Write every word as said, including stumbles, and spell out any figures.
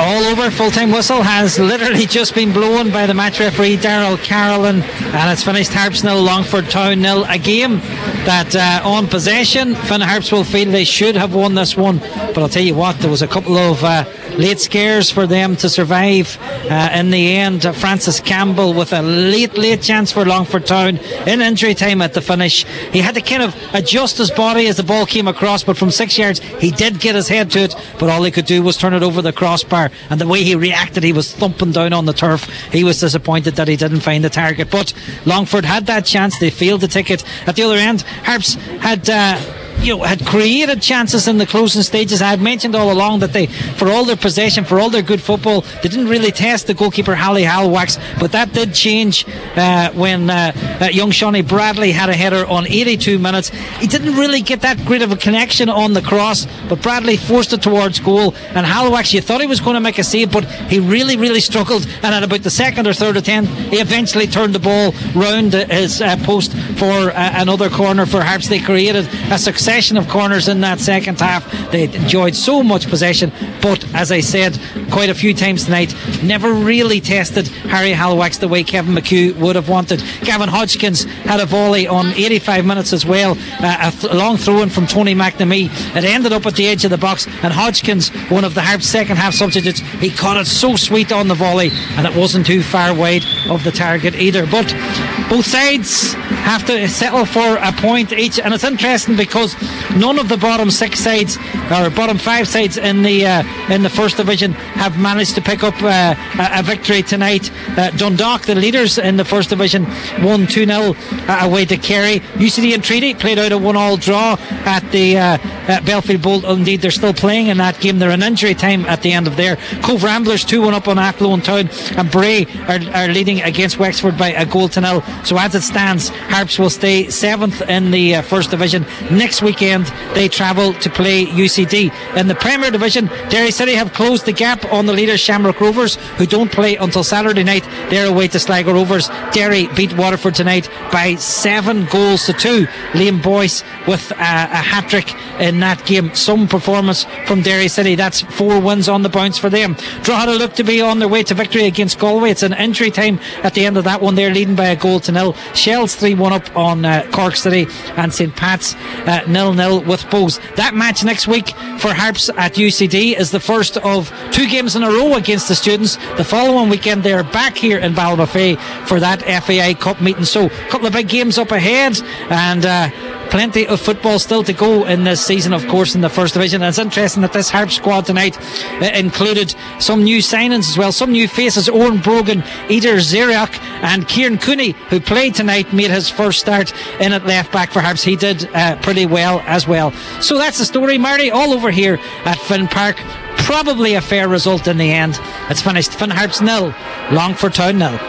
all over. Full-time whistle has literally just been blown by the match referee Daryl Carolyn, and it's finished Harps nil, Longford Town nil. A game that uh, on possession Finn Harps will feel they should have won this one, but I'll tell you what, there was a couple of uh, late scares for them to survive. Uh, in the end, uh, Francis Campbell with a late late chance for Longford Town in injury time at the finish. He had to kind of adjust his body as the ball came across, but from six yards he did get his head to it, but all he could do was turn it over the crossbar, and the way he reacted, he was thumping down on the turf. He was disappointed that he didn't find the target, but Longford had that chance. They failed to take it. At the other end, Harps had uh, you know, had created chances in the closing stages. I had mentioned all along that they, for all their possession, for all their good football, they didn't really test the goalkeeper Hally Halwax, but that did change uh, when uh, uh, young Shawnee Bradley had a header on eighty-two minutes. He didn't really get that great of a connection on the cross, but Bradley forced it towards goal, and Halwax, you thought he was going to make a save, but he really, really struggled, and at about the second or third attempt, he eventually turned the ball round his uh, post for uh, another corner for Harps. They created a succession of corners in that second half. They enjoyed so much possession, but as I said quite a few times tonight, never really tested Harry Halwax the way Kevin McHugh would have wanted. Gavin Hodgkins had a volley on eighty-five minutes as well, uh, a, th- a long throw-in from Tony McNamee. It ended up at the edge of the box, and Hodgkins, one of the Harps second half substitutes, he caught it so sweet on the volley, and it wasn't too far wide of the target either. But both sides have to settle for a point each, and it's interesting because none of the bottom six sides or bottom five sides in the uh, in the first division have managed to pick up uh, a, a victory tonight. uh, Dundalk, the leaders in the first division, won two nil uh, away to Kerry. U C D and Treaty played out a one all draw at the uh, at Belfield Bolt. Indeed, they're still playing in that game. They're in injury time at the end of there. Cove Ramblers two one up on Athlone Town, and Bray are, are leading against Wexford by a goal to nil. So as it stands, Harps will stay seventh in the uh, first division. Next weekend they travel to play U C D. In the Premier Division, Derry City have closed the gap on the leaders Shamrock Rovers, who don't play until Saturday night. They're away to Sligo Rovers. Derry beat Waterford tonight by seven goals to two. Liam Boyce with a, a hat-trick in that game. Some performance from Derry City. That's four wins on the bounce for them. Drogheda look to be on their way to victory against Galway. It's an injury time at the end of that one. They're leading by a goal to nil. Shells three one up on uh, Cork City, and St Pat's uh, nil nil with Bows. That match next week for Harps at U C D is the first of two games in a row against the students. The following weekend they're back here in Ballybofey for that F A I Cup meeting. So a couple of big games up ahead, and uh, plenty of football still to go in this season, of course, in the first division. And it's interesting that this Harps squad tonight uh, included some new signings as well, some new faces. Owen Brogan, Eder Zeriak and Kieran Cooney, who played tonight, made his first start in at left back for Harps. He did uh, pretty well as well. So that's the story, Marty, all over here at Finn Park. Probably a fair result in the end. It's finished Finn Harps nil, Longford Town nil.